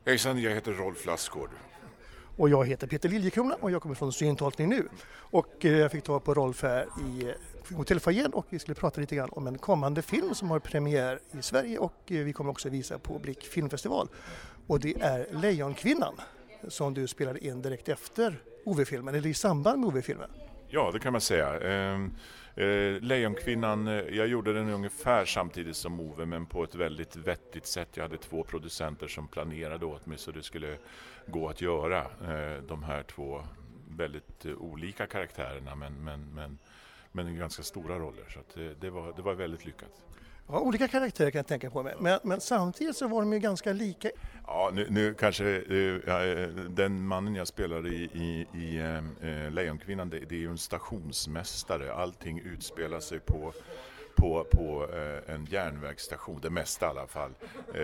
Hejsan, jag heter Rolf Lassgård. Och jag heter Peter Liljekrona och jag kommer från Syntolkning nu. Och jag fick ta på Rolf här i hotellfoajén och vi skulle prata lite grann om en kommande film som har premiär i Sverige och vi kommer också visa på Blick filmfestival. Och det är Lejonkvinnan som du spelade in direkt efter OV-filmen, eller i samband med OV-filmen. Ja, det kan man säga. Lejonkvinnan, jag gjorde den ungefär samtidigt som Ove, men på ett väldigt vettigt sätt. Jag hade 2 producenter som planerade åt mig så det skulle gå att göra de här 2 väldigt olika karaktärerna men ganska stora roller. Så att det var väldigt lyckat. Ja, olika karaktärer kan jag tänka på mig, men samtidigt så var de ju ganska lika. Ja, nu kanske den mannen jag spelade i Lejonkvinnan, det är ju en stationsmästare. Allting utspelar sig på en järnvägsstation, det mesta i alla fall,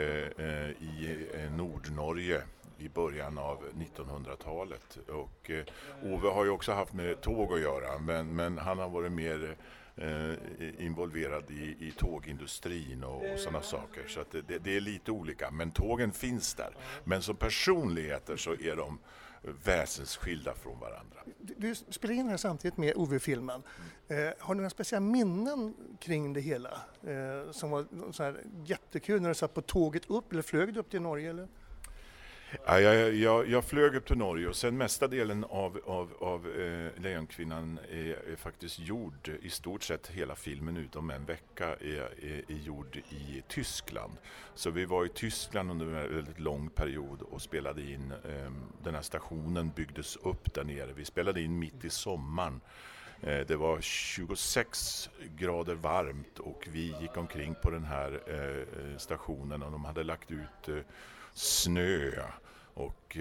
i Nordnorge i början av 1900-talet. Och Ove har ju också haft med tåg att göra, men han har varit mer involverad i tågindustrin och sådana saker. Så att det är lite olika, men tågen finns där. Men som personligheter så är de väsensskilda från varandra. Du spelar in här samtidigt med OV-filmen. Har du några speciella minnen kring det hela? Som var så här jättekul när du satt på tåget upp, eller flög du upp till Norge? Eller? Ja, jag flög upp till Norge och sen mesta delen av Lejonkvinnan är faktiskt gjord, i stort sett hela filmen utom en vecka är gjord i Tyskland. Så vi var i Tyskland under en väldigt lång period och spelade in, den här stationen byggdes upp där nere. Vi spelade in mitt i sommaren. Det var 26 grader varmt och vi gick omkring på den här stationen och de hade lagt ut snö och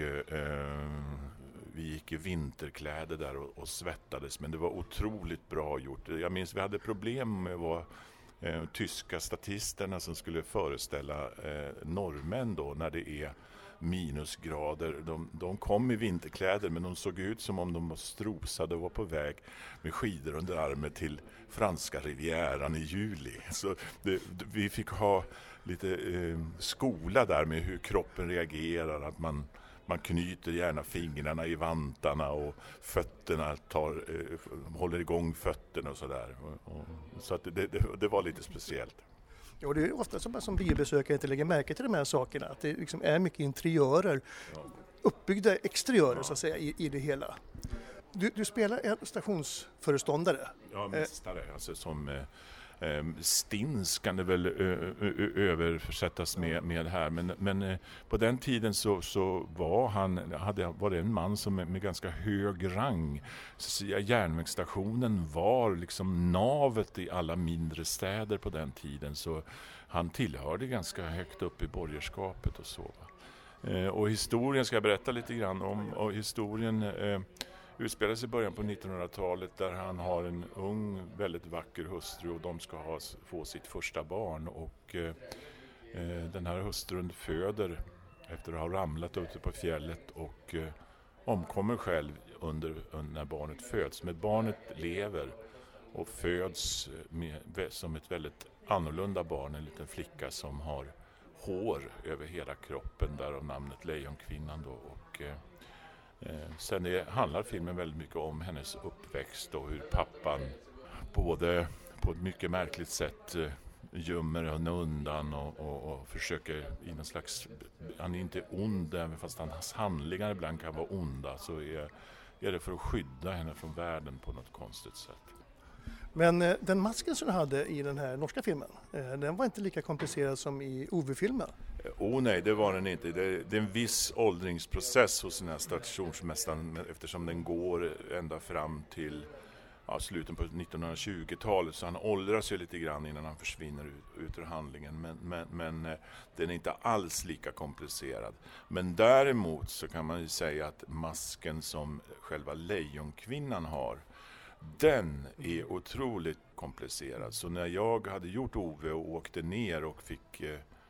vi gick i vinterkläder där och svettades, men det var otroligt bra gjort. Jag minns vi hade problem med tyska statisterna som skulle föreställa norrmän då när det är minusgrader. De kom i vinterkläder men de såg ut som om de var strosade och var på väg med skidor under armen till franska rivieran i juli. Så vi fick ha lite skola där med hur kroppen reagerar, att man knyter gärna fingrarna i vantarna och fötterna håller igång fötterna och sådär. Så att det var lite speciellt. Ja, det är ofta som biobesökare inte lägger märke till de här sakerna, att det liksom är mycket interiörer, uppbyggda exteriörer så att säga i det hela. Du spelar en stationsföreståndare. Ja, mästare, alltså som stins kan det väl översättas med här, men på den tiden så var det en man som med ganska hög rang. Så järnvägsstationen var liksom navet i alla mindre städer på den tiden, så han tillhörde ganska högt upp i borgerskapet och så. Och historien ska jag berätta lite grann om, och historien utspelar sig i början på 1900-talet där han har en ung, väldigt vacker hustru och de ska få sitt första barn. Och den här hustrun föder efter att ha ramlat ute på fjället och omkommer själv när barnet föds. Men barnet lever och föds som ett väldigt annorlunda barn, en liten flicka som har hår över hela kroppen, därav namnet Lejonkvinnan då. Och sen handlar filmen väldigt mycket om hennes uppväxt och hur pappan både på ett mycket märkligt sätt gömmer henne undan och försöker i någon slags, han är inte ond även fast hans handlingar ibland kan vara onda, så är det för att skydda henne från världen på något konstigt sätt. Men den masken som du hade i den här norska filmen, den var inte lika komplicerad som i OV-filmen? Nej, det var den inte. Det är en viss åldringsprocess hos den här stationsmästaren eftersom den går ända fram till slutet på 1920-talet, så han åldras ju lite grann innan han försvinner ut ur handlingen, men den är inte alls lika komplicerad. Men däremot så kan man ju säga att masken som själva Lejonkvinnan har, den är otroligt komplicerad. Så när jag hade gjort Ove och åkte ner och fick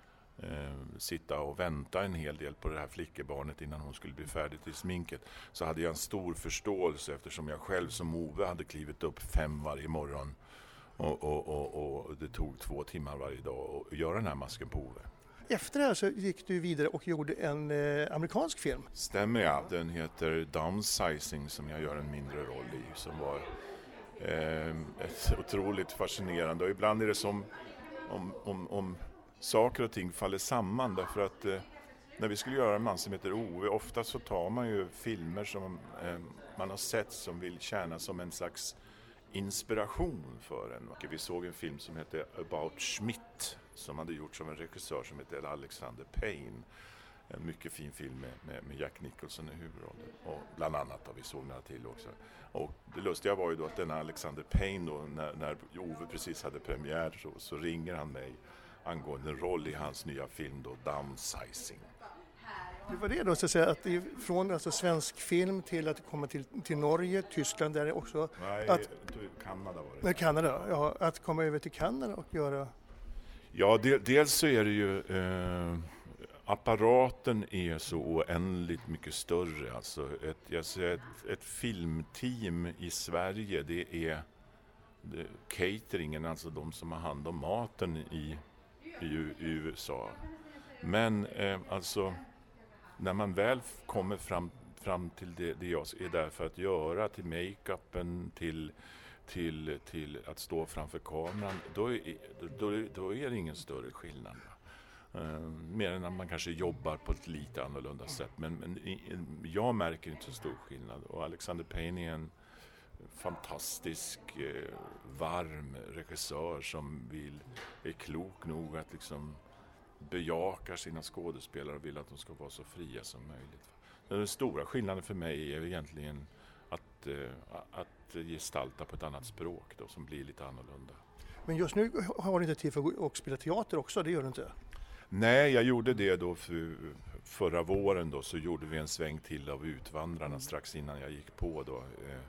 sitta och vänta en hel del på det här flickebarnet innan hon skulle bli färdig till sminket, så hade jag en stor förståelse eftersom jag själv som Ove hade klivit upp 5 varje morgon och det tog 2 timmar varje dag att göra den här masken på Ove. Efter det här så gick du vidare och gjorde en amerikansk film. Stämmer, ja. Den heter Downsizing, som jag gör en mindre roll i, som var ett otroligt fascinerande. Och ibland är det som om saker och ting faller samman, därför att när vi skulle göra en man som heter Ove, ofta så tar man ju filmer som man har sett som vill tjäna som en slags inspiration för en. Och vi såg en film som heter About Schmidt, som hade gjorts av en regissör som heter Alexander Payne. En mycket fin film med Jack Nicholson i huvudrollen. Och bland annat, och vi såg några till också. Och det lustiga var ju då att denna Alexander Payne då, när Ove precis hade premiär så ringer han mig angående en roll i hans nya film då, Downsizing. Det var det då, så att säga, att från alltså svensk film till att komma till Norge, Tyskland där också. Nej, Kanada var det. Kanada, ja, att komma över till Kanada och göra... Ja, dels så är det ju... apparaten är så oändligt mycket större. Alltså ett filmteam i Sverige, det är cateringen, alltså de som har hand om maten i USA. Men alltså när man väl kommer fram till det jag är där för att göra, till make-upen, till att stå framför kameran, då är det ingen större skillnad. Mer än att man kanske jobbar på ett lite annorlunda sätt. Men jag märker inte så stor skillnad. Och Alexander Payne är en fantastisk, varm regissör som är klok nog att liksom bejaka sina skådespelare och vill att de ska vara så fria som möjligt. Den stora skillnaden för mig är egentligen att gestalta på ett annat språk då, som blir lite annorlunda. Men just nu har du inte tid för att spela teater också, det gör du inte? Nej, jag gjorde det då förra våren då, så gjorde vi en sväng till av Utvandrarna strax innan jag gick på då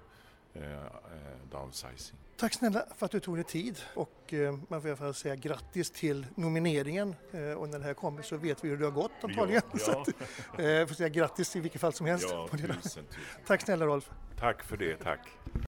Downsizing. Tack snälla för att du tog dig tid, och man får i alla fall säga grattis till nomineringen, och när det här kommer så vet vi hur det har gått antagligen. Ja. Så att, får säga grattis i vilket fall som helst. Ja, tusen. Tack snälla Rolf. Tack för det, tack.